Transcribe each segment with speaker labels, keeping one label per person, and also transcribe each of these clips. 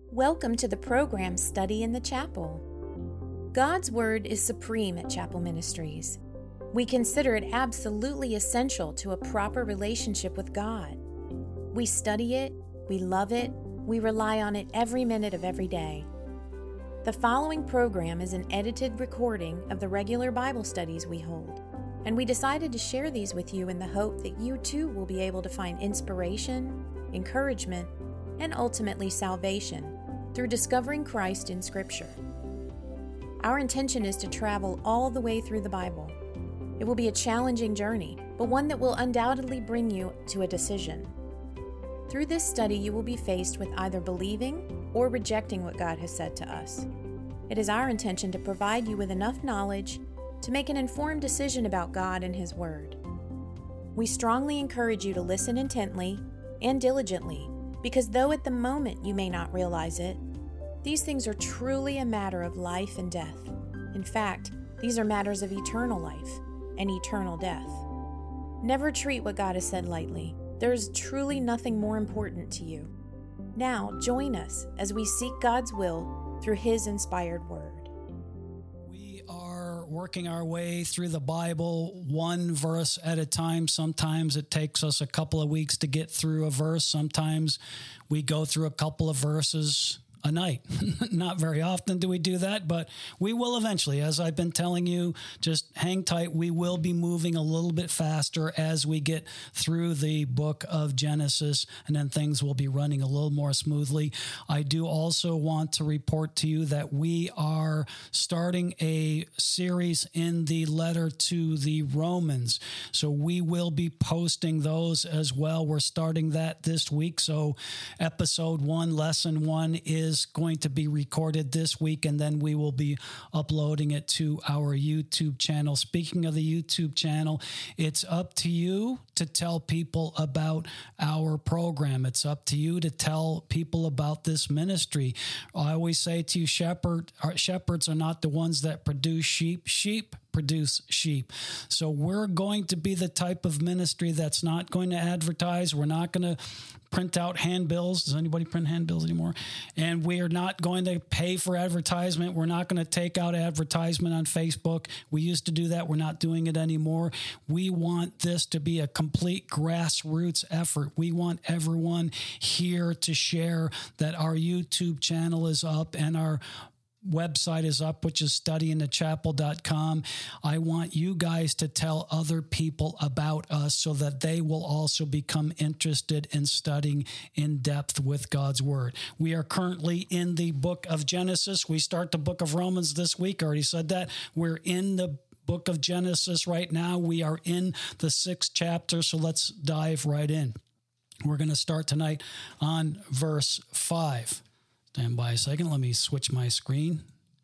Speaker 1: Welcome to the program Study in the Chapel. God's Word is supreme at Chapel Ministries. We consider it absolutely essential to a proper relationship with God. We study it, we love it, we rely on it every minute of every day. The following program is an edited recording of the regular Bible studies we hold, and we decided to share these with you in the hope that you too will be able to find inspiration, encouragement, and ultimately salvation through discovering Christ in Scripture. Our intention is to travel all the way through the Bible. It will be a challenging journey, but one that will undoubtedly bring you to a decision. Through this study, you will be faced with either believing or rejecting what God has said to us. It is our intention to provide you with enough knowledge to make an informed decision about God and His Word. We strongly encourage you to listen intently and diligently, because though at the moment you may not realize it, these things are truly a matter of life and death. In fact, these are matters of eternal life and eternal death. Never treat what God has said lightly. There is truly nothing more important to you. Now, join us as we seek God's will through His inspired Word.
Speaker 2: We are working our way through the Bible one verse at a time. Sometimes it takes us a couple of weeks to get through a verse. Sometimes we go through a couple of verses a night. Not very often do we do that, but we will eventually. As I've been telling you, just hang tight. We will be moving a little bit faster as we get through the book of Genesis, and then things will be running a little more smoothly. I do also want to report to you that we are starting a series in the letter to the Romans. So we will be posting those as well. We're starting that this week. So episode 1, lesson 1 is going to be recorded this week, and then we will be uploading it to our YouTube channel. Speaking of the YouTube channel, it's up to you to tell people about our program. It's up to you to tell people about this ministry. I always say to you, shepherds are not the ones that produce sheep. Sheep produce sheep. So we're going to be the type of ministry that's not going to advertise. We're not going to print out handbills. Does anybody print handbills anymore? And we are not going to pay for advertisement. We're not going to take out advertisement on Facebook. We used to do that. We're not doing it anymore. We want this to be a complete grassroots effort. We want everyone here to share that our YouTube channel is up and our website is up, which is studyinthechapel.com. I want you guys to tell other people about us so that they will also become interested in studying in depth with God's Word. We are currently in the book of Genesis. We start the book of Romans this week. I already said that. We're in the book of Genesis right now. We are in the 6th chapter, so let's dive right in. We're going to start tonight on verse 5. Stand by a second. Let me switch my screen.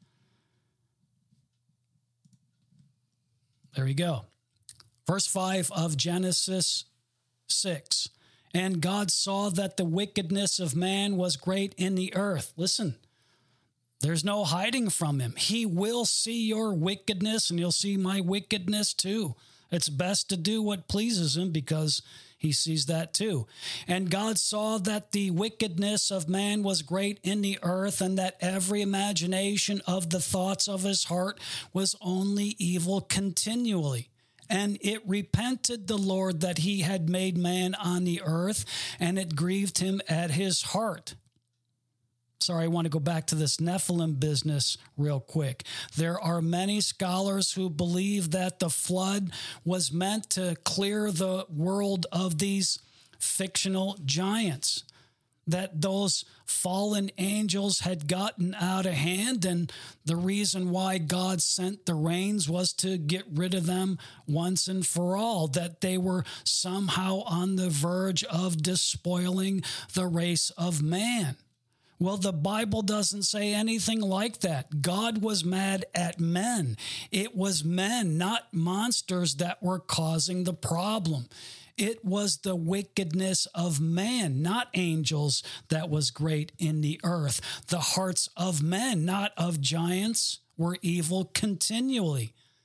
Speaker 2: There we go. Verse 5 of Genesis 6. And God saw that the wickedness of man was great in the earth. Listen, there's no hiding from Him. He will see your wickedness, and He'll see my wickedness too. It's best to do what pleases Him because He sees that too. And God saw that the wickedness of man was great in the earth, and that every imagination of the thoughts of his heart was only evil continually. And it repented the Lord that He had made man on the earth, and it grieved Him at His heart. Sorry, I want to go back to this Nephilim business real quick. There are many scholars who believe that the flood was meant to clear the world of these fictional giants, that those fallen angels had gotten out of hand, and the reason why God sent the rains was to get rid of them once and for all, that they were somehow on the verge of despoiling the race of man. Well, the Bible doesn't say anything like that. God was mad at men. It was men, not monsters, that were causing the problem. It was the wickedness of man, not angels, that was great in the earth. The hearts of men, not of giants, were evil continually.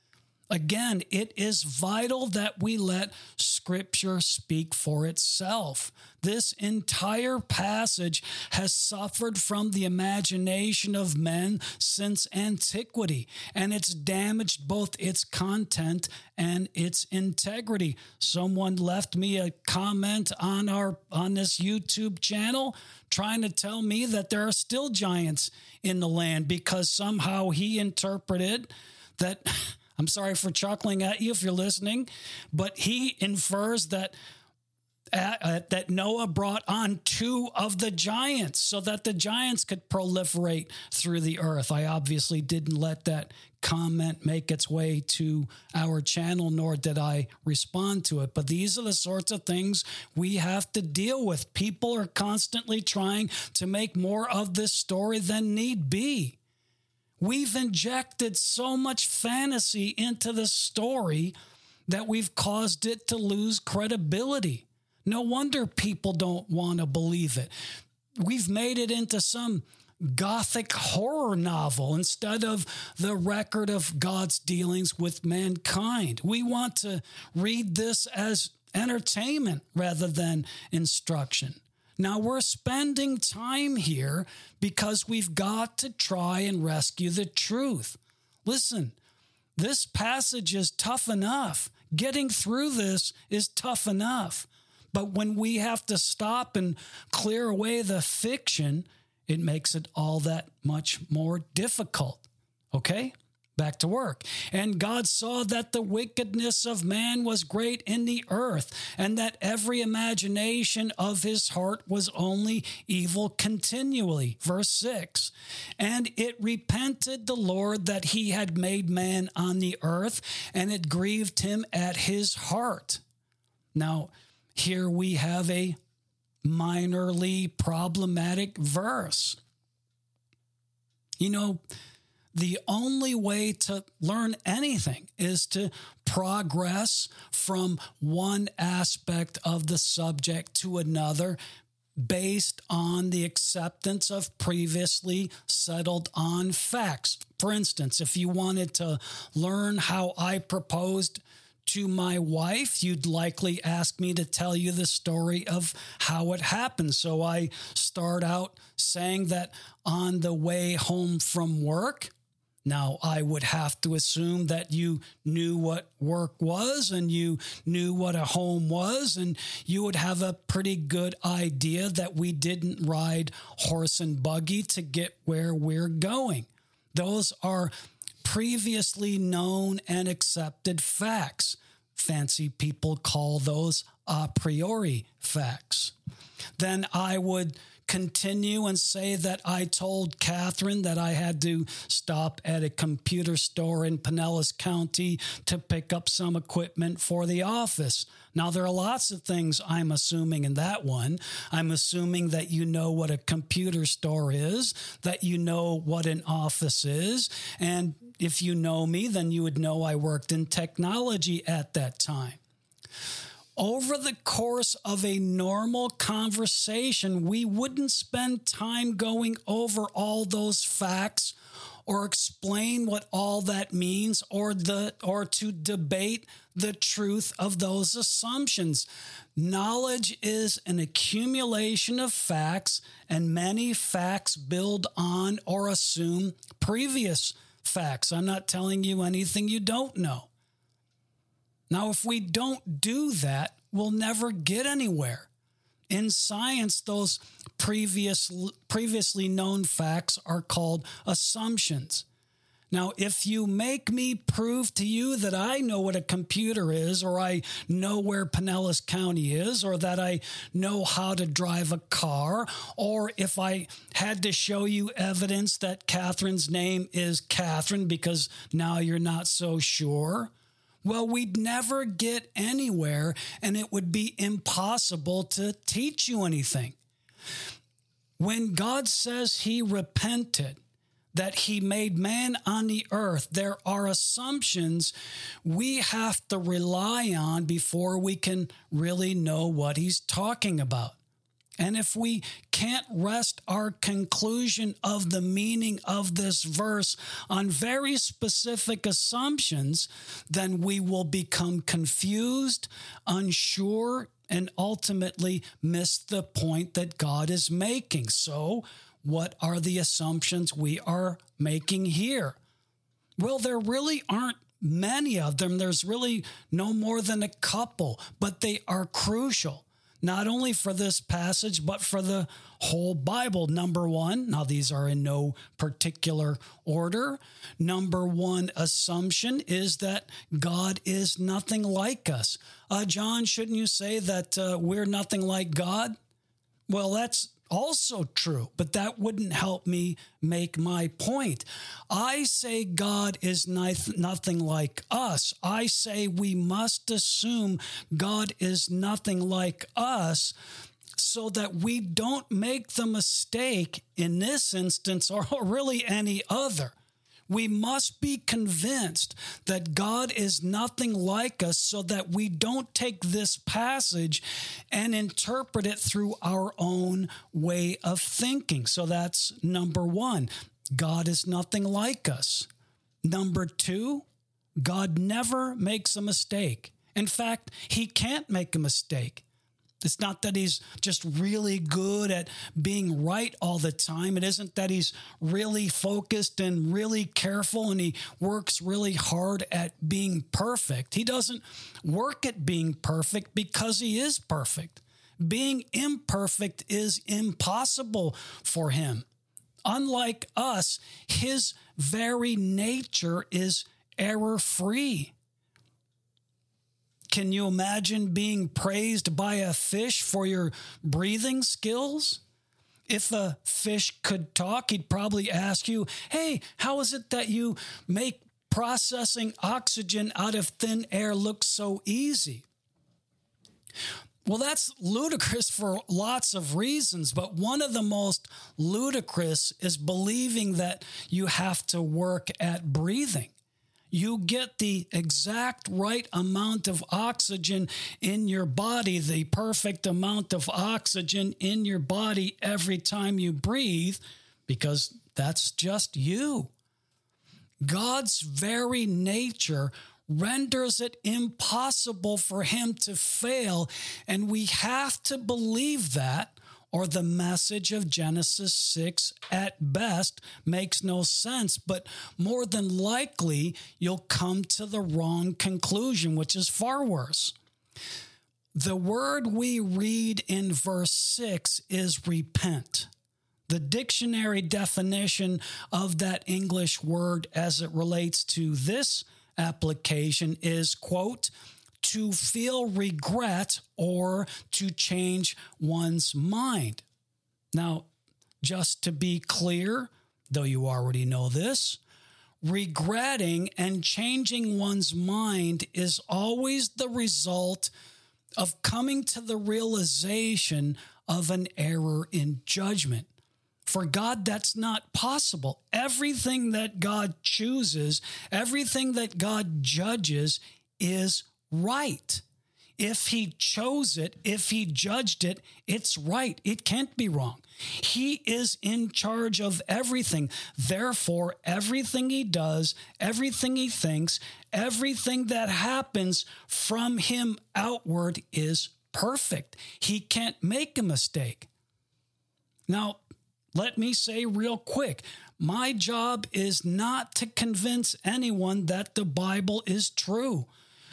Speaker 2: Again, it is vital that we let Scripture speak for itself. This entire passage has suffered from the imagination of men since antiquity, and it's damaged both its content and its integrity. Someone left me a comment on this YouTube channel trying to tell me that there are still giants in the land because somehow he interpreted that... I'm sorry for chuckling at you if you're listening, but he infers that Noah brought on 2 of the giants so that the giants could proliferate through the earth. I obviously didn't let that comment make its way to our channel, nor did I respond to it. But these are the sorts of things we have to deal with. People are constantly trying to make more of this story than need be. We've injected so much fantasy into the story that we've caused it to lose credibility. No wonder people don't want to believe it. We've made it into some gothic horror novel instead of the record of God's dealings with mankind. We want to read this as entertainment rather than instruction. Now, we're spending time here because we've got to try and rescue the truth. Listen, this passage is tough enough. Getting through this is tough enough. But when we have to stop and clear away the fiction, it makes it all that much more difficult. Okay? Back to work. And God saw that the wickedness of man was great in the earth, and that every imagination of his heart was only evil continually. Verse 6. And it repented the Lord that he had made man on the earth, and it grieved him at his heart. Now, here we have a minorly problematic verse. You know, the only way to learn anything is to progress from one aspect of the subject to another based on the acceptance of previously settled on facts. For instance, if you wanted to learn how I proposed to my wife, you'd likely ask me to tell you the story of how it happened. So I start out saying that on the way home from work, now, I would have to assume that you knew what work was and you knew what a home was, and you would have a pretty good idea that we didn't ride horse and buggy to get where we're going. Those are previously known and accepted facts. Fancy people call those a priori facts. Then I would continue and say that I told Catherine that I had to stop at a computer store in Pinellas County to pick up some equipment for the office. Now, there are lots of things I'm assuming in that one. I'm assuming that you know what a computer store is, that you know what an office is, and if you know me, then you would know I worked in technology at that time. Over the course of a normal conversation, we wouldn't spend time going over all those facts or explain what all that means or to debate the truth of those assumptions. Knowledge is an accumulation of facts, and many facts build on or assume previous facts. I'm not telling you anything you don't know. Now, if we don't do that, we'll never get anywhere. In science, those previously known facts are called assumptions. Now, if you make me prove to you that I know what a computer is, or I know where Pinellas County is, or that I know how to drive a car, or if I had to show you evidence that Catherine's name is Catherine because now you're not so sure, well, we'd never get anywhere, and it would be impossible to teach you anything. When God says he repented, that he made man on the earth, there are assumptions we have to rely on before we can really know what he's talking about. And if we can't rest our conclusion of the meaning of this verse on very specific assumptions, then we will become confused, unsure, and ultimately miss the point that God is making. So, what are the assumptions we are making here? Well, there really aren't many of them. There's really no more than a couple, but they are crucial, not only for this passage, but for the whole Bible. Number one, now these are in no particular order. Number one assumption is that God is nothing like us. John, shouldn't you say that we're nothing like God? Well, that's also true, but that wouldn't help me make my point. I say God is nothing like us. I say we must assume God is nothing like us so that we don't make the mistake in this instance or really any other. We must be convinced that God is nothing like us so that we don't take this passage and interpret it through our own way of thinking. So that's number one. God is nothing like us. Number two, God never makes a mistake. In fact, he can't make a mistake. It's not that he's just really good at being right all the time. It isn't that he's really focused and really careful and he works really hard at being perfect. He doesn't work at being perfect because he is perfect. Being imperfect is impossible for him. Unlike us, his very nature is error-free. Can you imagine being praised by a fish for your breathing skills? If a fish could talk, he'd probably ask you, hey, how is it that you make processing oxygen out of thin air look so easy? Well, that's ludicrous for lots of reasons, but one of the most ludicrous is believing that you have to work at breathing. You get the exact right amount of oxygen in your body, the perfect amount of oxygen in your body every time you breathe, because that's just you. God's very nature renders it impossible for him to fail, and we have to believe that, or the message of Genesis 6 at best makes no sense, but more than likely you'll come to the wrong conclusion, which is far worse. The word we read in verse 6 is repent. The dictionary definition of that English word as it relates to this application is, quote, to feel regret or to change one's mind. Now, just to be clear, though you already know this, regretting and changing one's mind is always the result of coming to the realization of an error in judgment. For God, that's not possible. Everything that God chooses, everything that God judges is right. If he chose it, if he judged it, it's right. It can't be wrong. He is in charge of everything. Therefore, everything he does, everything he thinks, everything that happens from him outward is perfect. He can't make a mistake. Now, let me say real quick, my job is not to convince anyone that the Bible is true.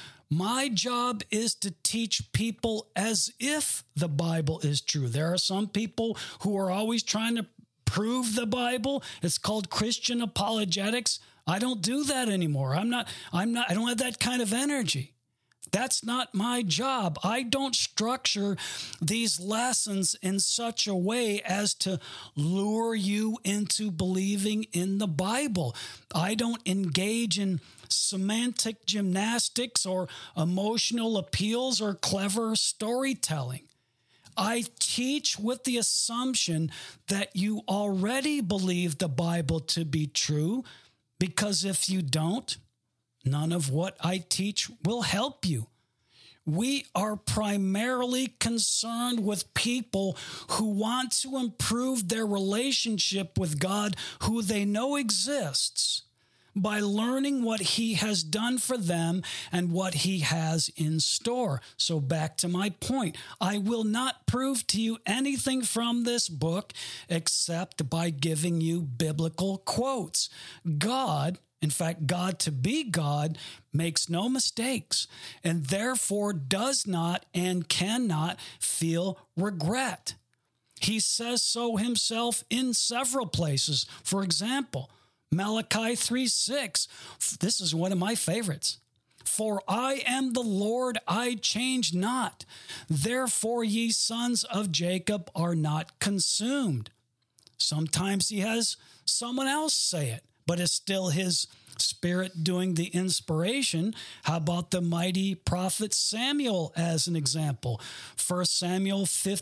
Speaker 2: My job is to teach people as if the Bible is true. There are some people who are always trying to prove the Bible. It's called Christian apologetics. I don't do that anymore. I don't have that kind of energy. That's not my job. I don't structure these lessons in such a way as to lure you into believing in the Bible. I don't engage in semantic gymnastics or emotional appeals or clever storytelling. I teach with the assumption that you already believe the Bible to be true, because if you don't, none of what I teach will help you. We are primarily concerned with people who want to improve their relationship with God, who they know exists, by learning what he has done for them and what he has in store. So back to my point, I will not prove to you anything from this book except by giving you biblical quotes. God, in fact, God to be God, makes no mistakes and therefore does not and cannot feel regret. He says so himself in several places. For example, Malachi 3:6. This is one of my favorites. For I am the Lord, I change not. Therefore ye sons of Jacob are not consumed. Sometimes he has someone else say it, but it's still his Spirit doing the inspiration. How about the mighty prophet Samuel as an example? 1 Samuel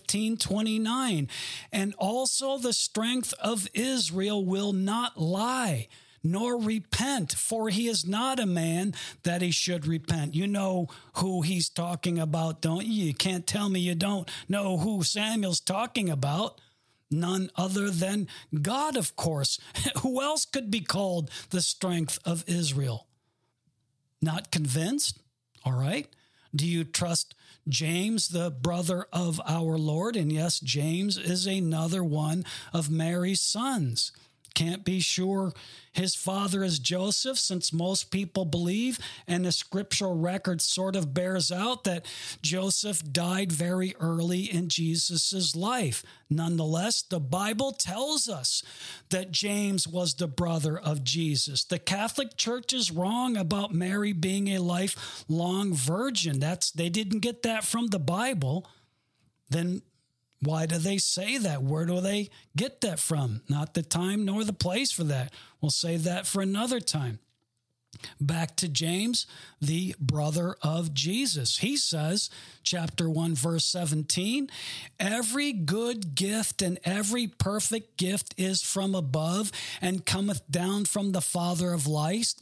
Speaker 2: 15:29. And also the strength of Israel will not lie, nor repent, for he is not a man that he should repent. You know who he's talking about, don't you? You can't tell me you don't know who Samuel's talking about. None other than God, of course. Who else could be called the strength of Israel? Not convinced? All right. Do you trust James, the brother of our Lord? And yes, James is another one of Mary's sons. Can't be sure his father is Joseph, since most people believe, and the scriptural record sort of bears out that Joseph died very early in Jesus's life. Nonetheless, the Bible tells us that James was the brother of Jesus. The Catholic Church is wrong about Mary being a lifelong virgin. They didn't get that from the Bible. Then why do they say that? Where do they get that from? Not the time nor the place for that. We'll save that for another time. Back to James, the brother of Jesus. He says, chapter 1, verse 17, every good gift and every perfect gift is from above and cometh down from the Father of lights,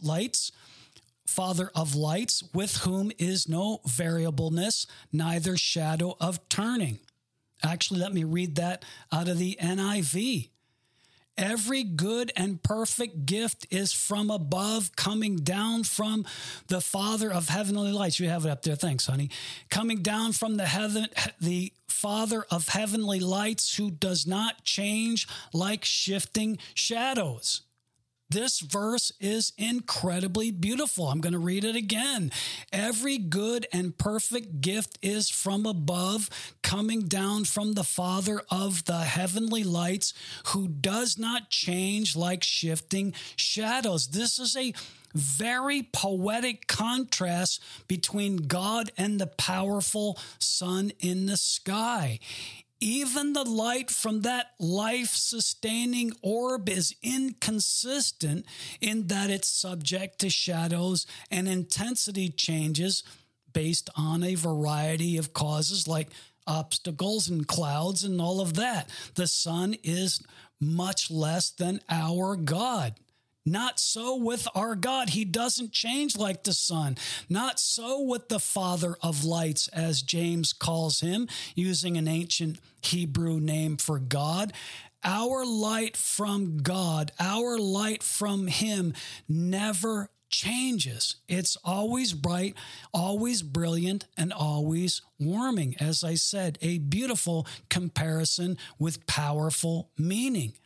Speaker 2: with whom is no variableness, neither shadow of turning. Actually, let me read that out of the NIV. Every good and perfect gift is from above, coming down from the Father of heavenly lights. You have it up there. Thanks, honey. Coming down from the Father of heavenly lights, who does not change like shifting shadows. This verse is incredibly beautiful. I'm going to read it again. Every good and perfect gift is from above, coming down from the Father of the heavenly lights, who does not change like shifting shadows. This is a very poetic contrast between God and the powerful sun in the sky. Even the light from that life-sustaining orb is inconsistent in that it's subject to shadows and intensity changes based on a variety of causes like obstacles and clouds and all of that. The sun is much less than our God. Not so with our God. He doesn't change like the sun. Not so with the Father of lights, as James calls him, using an ancient Hebrew name for God. Our light from God, our light from him never changes. It's always bright, always brilliant, and always warming. As I said, a beautiful comparison with powerful meaning.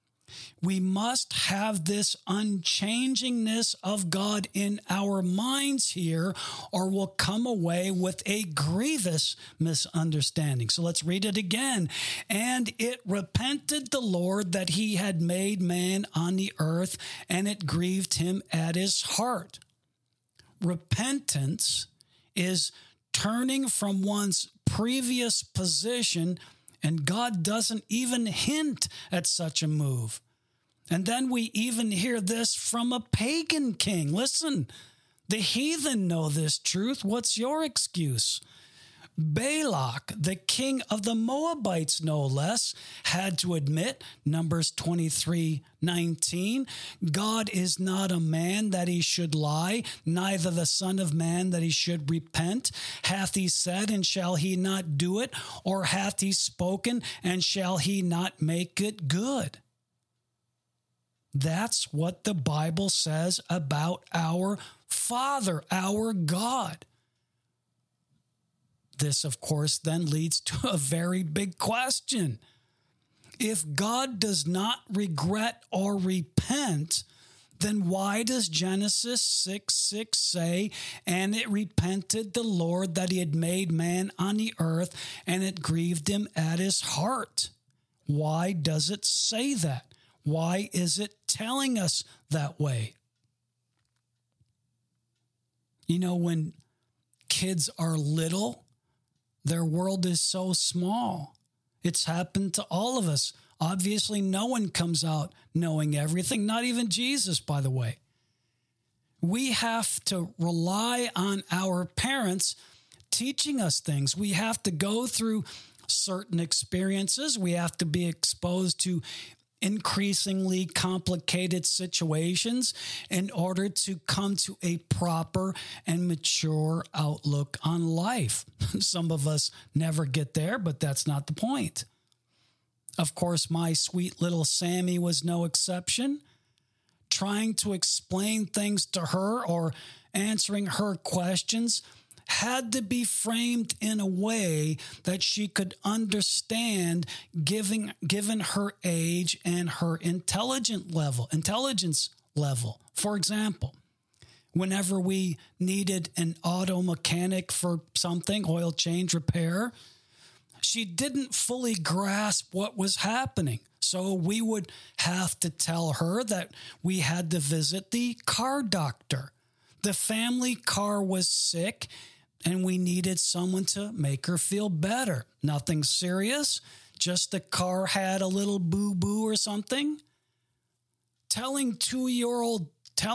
Speaker 2: We must have this unchangingness of God in our minds here, or we'll come away with a grievous misunderstanding. So let's read it again. And it repented the Lord that he had made man on the earth, and it grieved him at his heart. Repentance is turning from one's previous position, and God doesn't even hint at such a move. And then we even hear this from a pagan king. Listen, the heathen know this truth. What's your excuse? Balak, the king of the Moabites, no less, had to admit, Numbers 23:19, God is not a man that he should lie, neither the son of man that he should repent. Hath he said, and shall he not do it? Or hath he spoken, and shall he not make it good? That's what the Bible says about our Father, our God. This, of course, then leads to a very big question. If God does not regret or repent, then why does Genesis 6:6 say, and it repented the Lord that he had made man on the earth, and it grieved him at his heart? Why does it say that? Why is it telling us that way? You know, when kids are little, their world is so small. It's happened to all of us. Obviously, no one comes out knowing everything, not even Jesus, by the way. We have to rely on our parents teaching us things. We have to go through certain experiences. We have to be exposed to increasingly complicated situations in order to come to a proper and mature outlook on life. Some of us never get there, but that's not the point. Of course, my sweet little Sammy was no exception. Trying to explain things to her or answering her questions had to be framed in a way that she could understand, given her age and her intelligence level. For example, whenever we needed an auto mechanic for something, oil change, repair, she didn't fully grasp what was happening. So we would have to tell her that we had to visit the car doctor. The family car was sick, and we needed someone to make her feel better. Nothing serious, just the car had a little boo-boo or something. Telling two-year-old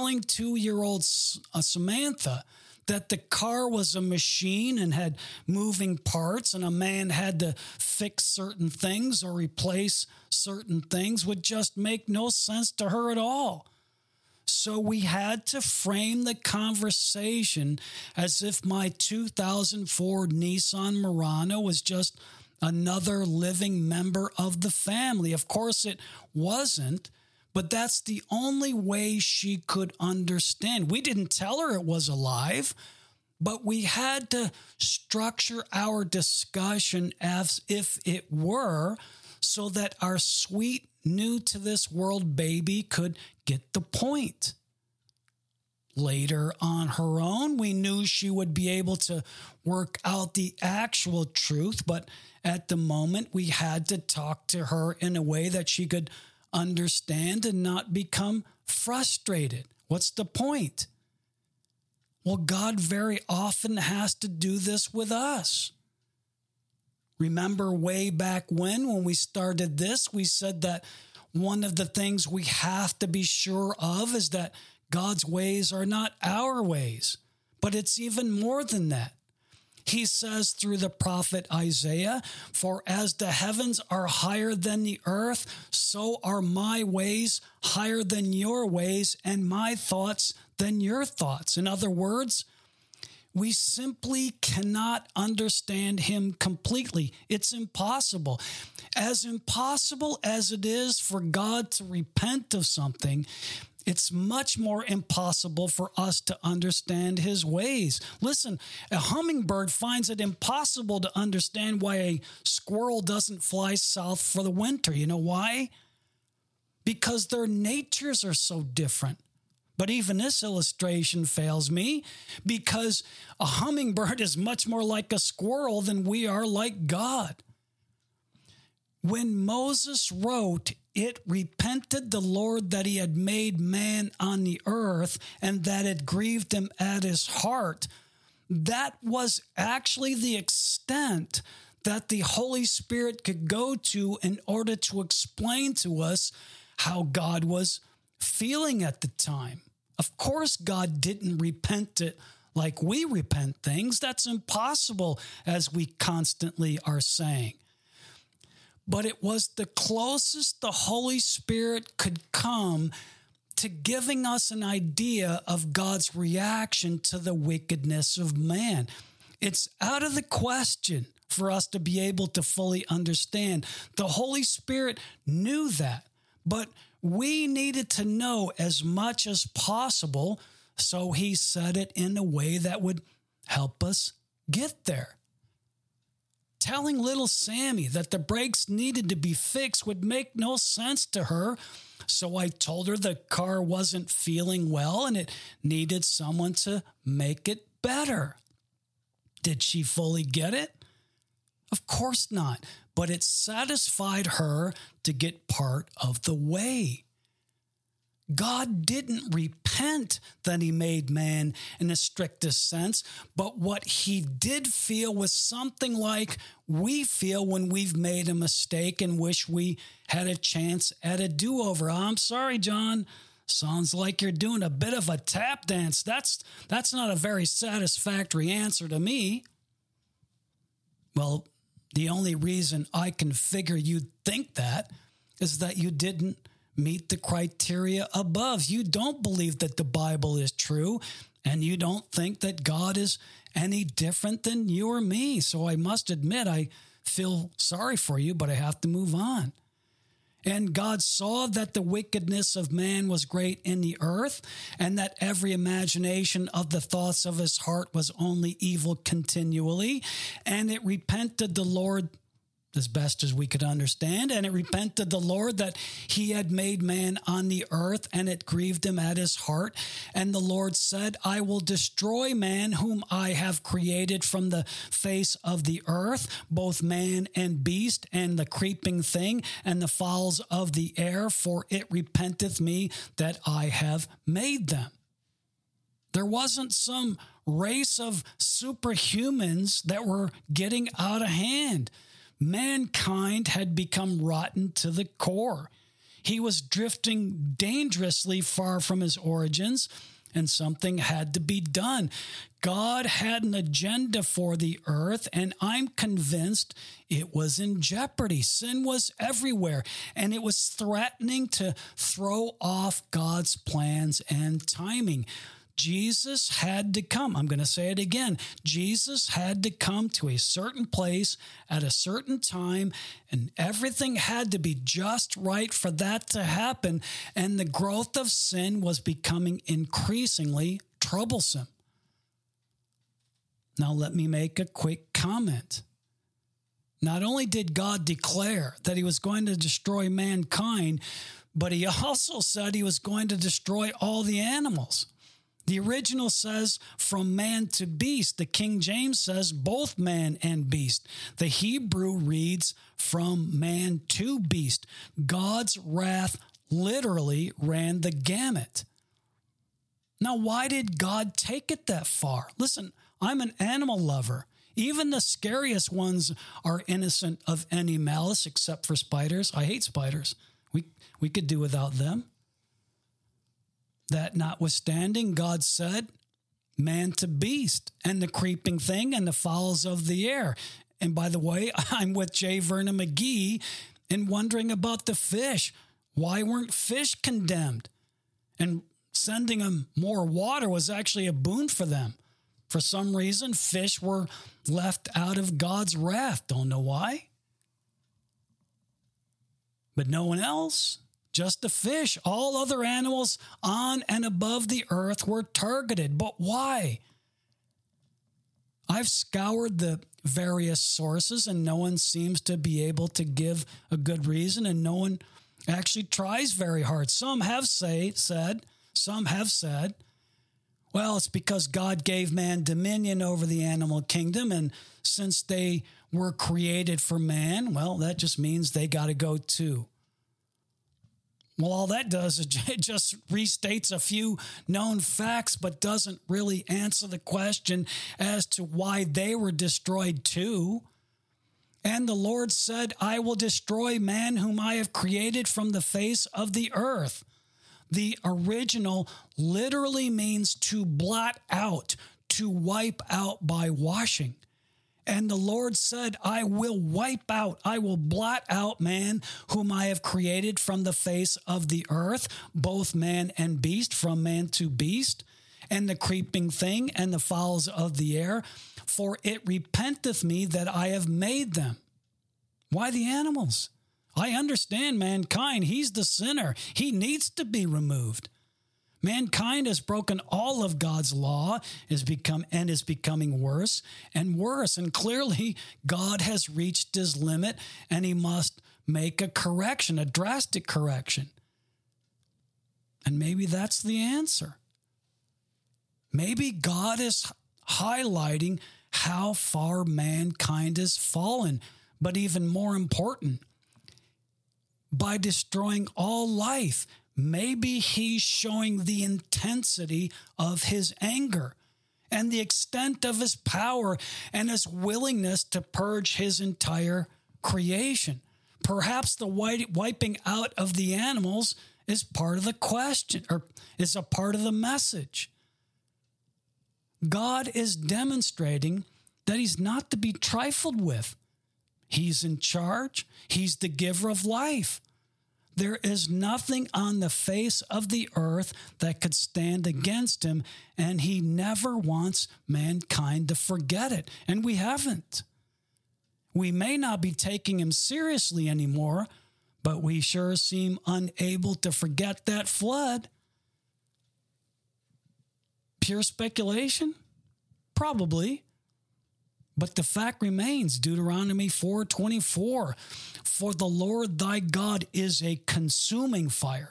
Speaker 2: Samantha that the car was a machine and had moving parts and a man had to fix certain things or replace certain things would just make no sense to her at all. So we had to frame the conversation as if my 2004 Nissan Murano was just another living member of the family. Of course, it wasn't, but that's the only way she could understand. We didn't tell her it was alive, but we had to structure our discussion as if it were, so that our sweet new to this world baby could get the point. Later on her own, we knew she would be able to work out the actual truth, but at the moment we had to talk to her in a way that she could understand and not become frustrated. What's the point? Well, God very often has to do this with us. Remember way back when we started this, we said that one of the things we have to be sure of is that God's ways are not our ways, but it's even more than that. He says through the prophet Isaiah, "For as the heavens are higher than the earth, so are my ways higher than your ways, and my thoughts than your thoughts." In other words, we simply cannot understand him completely. It's impossible. As impossible as it is for God to repent of something, it's much more impossible for us to understand his ways. Listen, a hummingbird finds it impossible to understand why a squirrel doesn't fly south for the winter. You know why? Because their natures are so different. But even this illustration fails me, because a hummingbird is much more like a squirrel than we are like God. When Moses wrote, "It repented the Lord that he had made man on the earth, and that it grieved him at his heart," that was actually the extent that the Holy Spirit could go to in order to explain to us how God was feeling at the time. Of course, God didn't repent it like we repent things. That's impossible, as we constantly are saying. But it was the closest the Holy Spirit could come to giving us an idea of God's reaction to the wickedness of man. It's out of the question for us to be able to fully understand. The Holy Spirit knew that, but we needed to know as much as possible, so he said it in a way that would help us get there. Telling little Sammy that the brakes needed to be fixed would make no sense to her, so I told her the car wasn't feeling well and it needed someone to make it better. Did she fully get it? Of course not, but it satisfied her to get part of the way. God didn't repent that he made man in the strictest sense, but what he did feel was something like we feel when we've made a mistake and wish we had a chance at a do-over. I'm sorry, John. Sounds like you're doing a bit of a tap dance. That's not a very satisfactory answer to me. Well, the only reason I can figure you'd think that is that you didn't meet the criteria above. You don't believe that the Bible is true, and you don't think that God is any different than you or me. So I must admit, I feel sorry for you, but I have to move on. And God saw that the wickedness of man was great in the earth, and that every imagination of the thoughts of his heart was only evil continually. And it repented the Lord, as best as we could understand, and it repented the Lord that he had made man on the earth, and it grieved him at his heart. And the Lord said, I will destroy man whom I have created from the face of the earth, both man and beast, and the creeping thing, and the fowls of the air, for it repenteth me that I have made them. There wasn't some race of superhumans that were getting out of hand. Mankind had become rotten to the core. He was drifting dangerously far from his origins, and something had to be done. God had an agenda for the earth, and I'm convinced it was in jeopardy. Sin was everywhere, and it was threatening to throw off God's plans and timing. Jesus had to come. I'm going to say it again. Jesus had to come to a certain place at a certain time, and everything had to be just right for that to happen. And the growth of sin was becoming increasingly troublesome. Now, let me make a quick comment. Not only did God declare that he was going to destroy mankind, but he also said he was going to destroy all the animals. The original says from man to beast. The King James says both man and beast. The Hebrew reads from man to beast. God's wrath literally ran the gamut. Now, why did God take it that far? Listen, I'm an animal lover. Even the scariest ones are innocent of any malice except for spiders. I hate spiders. We could do without them. That notwithstanding, God said, man to beast, and the creeping thing, and the fowls of the air. And by the way, I'm with J. Vernon McGee in wondering about the fish. Why weren't fish condemned? And sending them more water was actually a boon for them. For some reason, fish were left out of God's wrath. Don't know why. But no one else. Just the fish. All other animals on and above the earth were targeted. But why? I've scoured the various sources, and no one seems to be able to give a good reason, and no one actually tries very hard. Some have said, well, it's because God gave man dominion over the animal kingdom, and since they were created for man, well, that just means they got to go too. Well, all that does is it just restates a few known facts, but doesn't really answer the question as to why they were destroyed too. And the Lord said, I will destroy man whom I have created from the face of the earth. The original literally means to blot out, to wipe out by washing. And the Lord said, I will wipe out, I will blot out man whom I have created from the face of the earth, both man and beast, from man to beast, and the creeping thing and the fowls of the air, for it repenteth me that I have made them. Why the animals? I understand mankind. He's the sinner. He needs to be removed. Mankind has broken all of God's law, is becoming worse and worse. And clearly, God has reached his limit, and he must make a correction, a drastic correction. And maybe that's the answer. Maybe God is highlighting how far mankind has fallen, but even more important, by destroying all life, maybe he's showing the intensity of his anger and the extent of his power and his willingness to purge his entire creation. Perhaps the wiping out of the animals is part of the question, or is a part of the message. God is demonstrating that he's not to be trifled with. He's in charge. He's the giver of life. There is nothing on the face of the earth that could stand against him, and he never wants mankind to forget it, and we haven't. We may not be taking him seriously anymore, but we sure seem unable to forget that flood. Pure speculation? Probably. But the fact remains, Deuteronomy 4:24, for the Lord thy God is a consuming fire.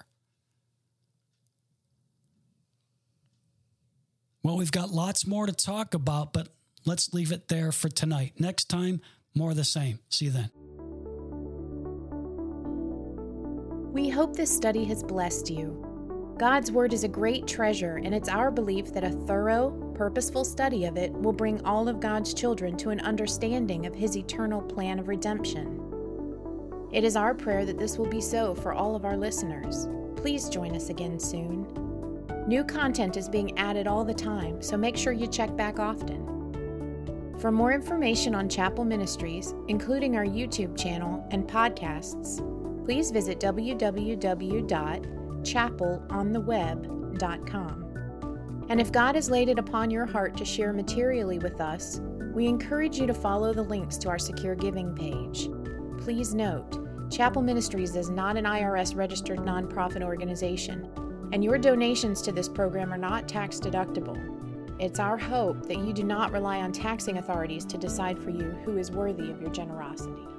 Speaker 2: Well, we've got lots more to talk about, but let's leave it there for tonight. Next time, more of the same. See you then.
Speaker 1: We hope this study has blessed you. God's Word is a great treasure, and it's our belief that a thorough, purposeful study of it will bring all of God's children to an understanding of His eternal plan of redemption. It is our prayer that this will be so for all of our listeners. Please join us again soon. New content is being added all the time, so make sure you check back often. For more information on Chapel Ministries, including our YouTube channel and podcasts, please visit www.chapelontheweb.com. And if God has laid it upon your heart to share materially with us, we encourage you to follow the links to our secure giving page. Please note, Chapel Ministries is not an IRS-registered nonprofit organization, and your donations to this program are not tax-deductible. It's our hope that you do not rely on taxing authorities to decide for you who is worthy of your generosity.